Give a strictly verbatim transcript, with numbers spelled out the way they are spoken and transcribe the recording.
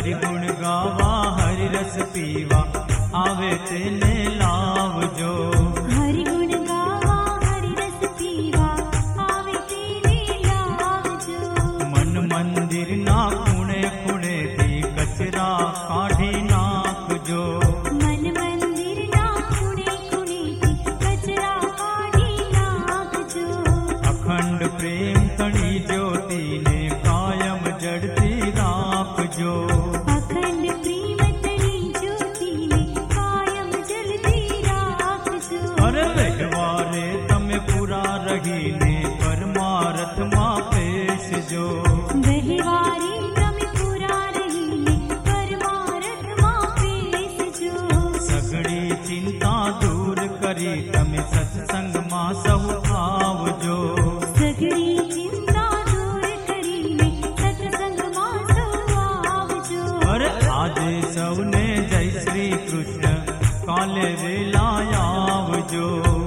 हरि गुण गावा हरि रस पीवा आवे तेने लावजो। हरि गुण गावा हरि रस पीवा आवे तेने लावजो। मन मंदिर ना खूणे खूणे थी कचरा काढ़ी नाखजो। मन मंदिर ना खूणे खूणे थी कचरा काढ़ी नाखजो। अखंड प्रेम तणी ज्योति ने कायम जड़ती राखजो। अखंड प्रेम तणी ज्योति ने कायम जलती राखजो। अरे व्यवहारे तमे पूरा रहीने परमार्थ मां पेशजो। व्यवहारे तमे पूरा रहीने परमार्थ मां पेशजो। सगड़ी चिंता दूर करी तमे सत्संग मां सौ आवजो। सगड़ी चिंता दूर करीने सत्संग मां सौ आवजो। अरे आजे सौने जय श्री कृष्ण काले वेला आवजो।